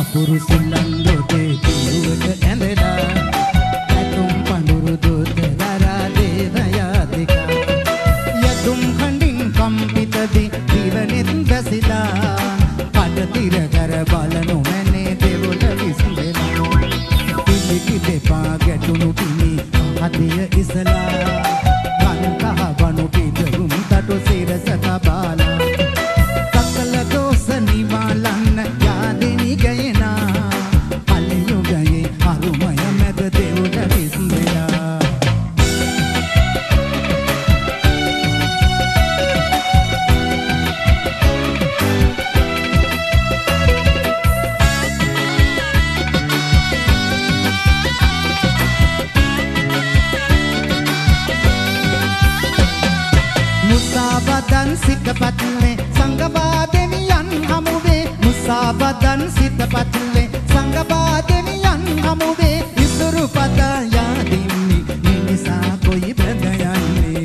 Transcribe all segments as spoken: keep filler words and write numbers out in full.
පපුරු සුල්ලන් දොතේ පිරුවට ඇඳලා ඇතුම් පඳුරු දොත දරා දේවයා දෙක යතුම් කඳින් කම්පිත දී දිවනෙත් වැසිලා කඩතිර කර බලනු මැනේ දෙවොල විසඳලා පිළිකි දෙපා ගැටුණු පිණි හදිය ඉසලා කන්කහ වනු පිටුම් තටු සිරස තබාලා සකල දෝෂ නිවාලන්න යාදිනි ගයනා කලියුගයේ අරුමය මැද දෙවොල විසඳලා මුසාබදන් සිතපත්ලේ සංගබා දෙවියන් හමුවේ මුසාබදන් සිතපත්ලේ සංගබා දෙවියන් හමුවේ ඉසුරු පත යාදින්නි මිනිසා කොයි බඳ යන්නේ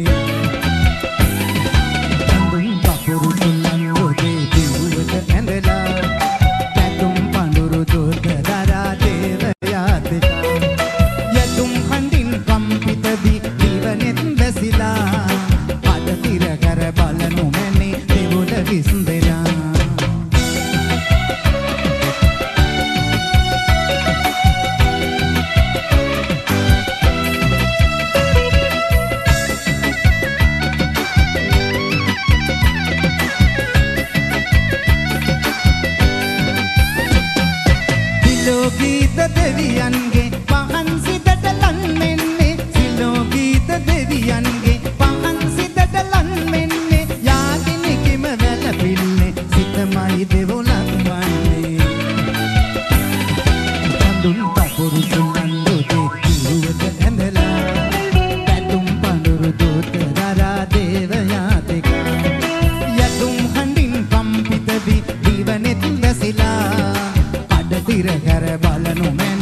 අඳුන් පපුරු සුල්ලන් රොදේ දිවුවට ඇඳලා පැතුම් පඳුරු දොත දරා දේවයා දෙක යතුම් කඳින් කම්පිත දී දිවනෙත් වැසිලා කඩතිර කර බලනු මැනේ දෙවොල විසඳලා සිලෝගීත දෙවියන්ගේ පහන් සිතට ලන් මෙන්නේ සිලෝගීත දෙවියන්ගේ පහන් සිතට ලන් මෙන්නේ යාදිනි කිම වැළපින්නේ සිතමයි දෙවොලක් වන්නේ අඳුන් පපුරු සුල්ලන් දොතේ පිරුවට ඇඳලා පැතුම් පඳුරු දොත දරා දේවයා දෙක යතුම් හඬින් කම්පිත දී දිවනෙත් වැසිලා කඩතිර කර බලනු මැ